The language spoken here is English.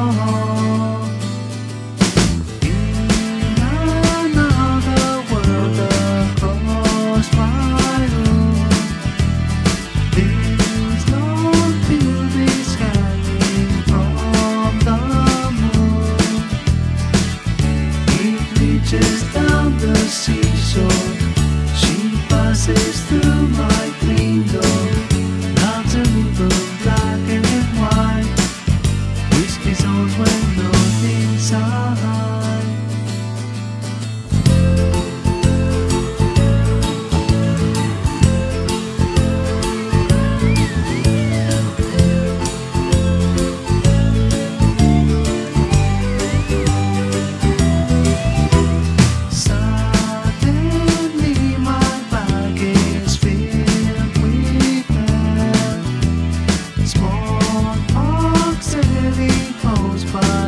In another world across my own, there's no beauties hanging from the moon. It reaches down the seashore. She passes through my window. Love's a river, black and white. Whiskey's old when not inside. Suddenly my bag is filled with air. Smallpox really goes by.